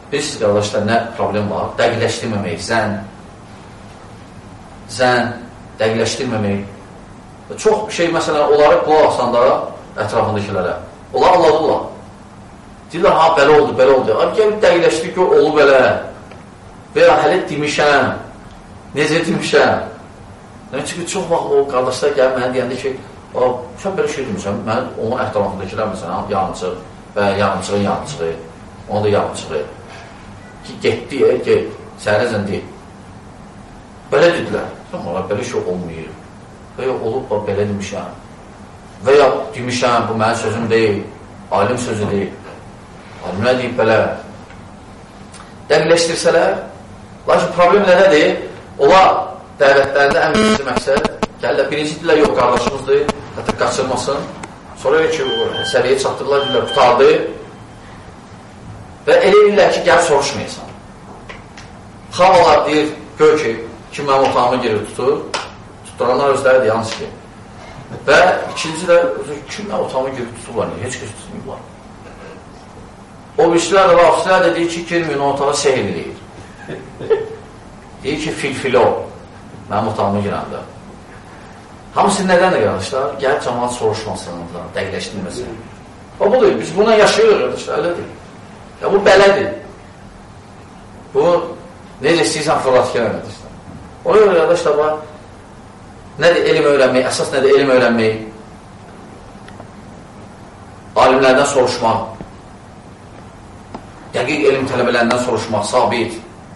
Bilirsiniz, qardaşlar, nə problem var? Dəqiqləşdirməmək, zən, dəqiqləşdirməmək. Çox şey, məsələn, onları qulaq asanda ətrafındakilərə, onlar anladırlar. Deyirlər, ha, belə oldu. Abi, gəlib dəqiqləşdir ki, olub belə. Və ya, hələ demişəm. Necə demişəm? Çünki çox vaxt o qardaşlar gəlib mənə deyəndə ki, sən belə şey demişəm, mən onun ətrafındakilər, məsələn, yanıcıq və yanıcığın yanıcığı, onu da yanıcığı. Ki, get, səhərəcən deyil. Belə dedilər. Belə şey olmayır. Və ya, olub, belə demişəm. Və ya, demişəm, bu mənim sözüm deyil, alim sözü deyil. Alimlər deyib belə. Dəqiqləşdirsələr, lakin problem nədədir? Olar dəvətlərində ən birinci məqsəd, gəlirlər, birinci deyirlər, yox, qardaşımızdır, hətta qaçırmasın. Sonra ki, səviyyəyə çatdırırlar, deyirlər, qutardı. Və elə edirlər ki, gəl soruşmayasın. Xavalar deyir, gör ki, kim mənim otağımı girir tutur, tutduranlar özləridir, yalnız ki. Və ikinci də, kim mənim otağımı girir tuturlar, heç kəs tutmayıblar. O birçilər də, rafislər də deyir ki, girməyin o otağa sehir deyir. Deyir ki, filfilo, mənim otağımı girəndə. Hamısı nədən də qardaşlar? Gəlib cəmaat soruşmasın, dəqiqləşdirməsin. O budur, biz buna yaşayırıq qardaşlar, elədir. Ya bu belədir. Bu, necə istəyirsən fırlatkar qardaşlar. Ona görə qardaşlar, nədir elm öyrənmək, əsas nədir elm öyrənmək? Alimlərdən soruşmaq, dəqiq elm tələbələrindən soruşmaq, sabit.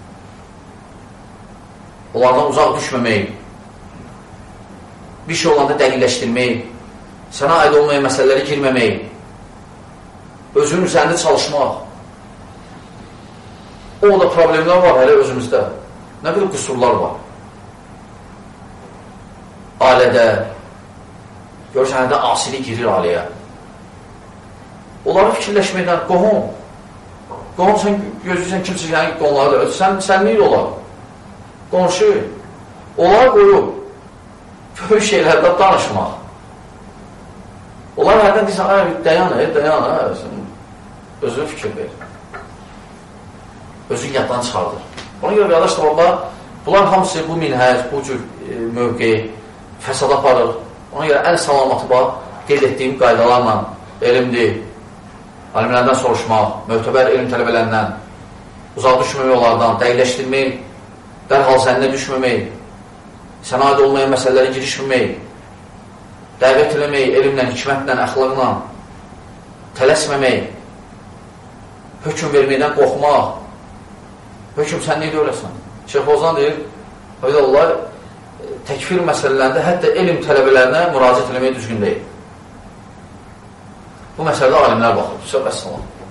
Onlardan uzaq düşməmək, bir şey olanda dəqiqləşdirmək, sənə aid olmayan məsələləri girməmək, özünün üzərində çalışmaq. O da problemlər var hələ özümüzdə. Nə qədər qüsurlar var. Ailədə, görürsən, hələ asilik girir ailəyə. Onları fikirləşməkdən, qohum sən gözləyirsən, kimsə yəni qonları da, sən neyir olar? Qonşu, onları qoyub, böyük şeylərdə danışmaq. Onlar hərdən deyirsən, dayan, özünü fikir ver. Özün yaddan çıxardır. Ona görə qardaşlar, bunlar hamısı bu minhəc, bu cür mövqeyi fəsada aparır. Ona görə ən salamatı qeyd etdiyim qaydalarla elmdir, alimlərdən soruşmaq, möhtəbər elm tələbələrindən, uzaq düşməmək onlardan, dəqiqləşdirmək, dərhal səninə düşməmək, sənə aid olmayan məsələlərə girişməmək, dəvət eləmək, elmlə, hikmətlə, əxlaqla, tələsməmək, hökm verməkdən qorxmaq. Hökm sən neydə öyrəsən? Şeyx Bozan deyir, onlar təkfir məsələlərində hətta elm tələbələrinə müraciət eləməyə düzgün deyil. Bu məsələdə alimlər baxır. Vəssalam.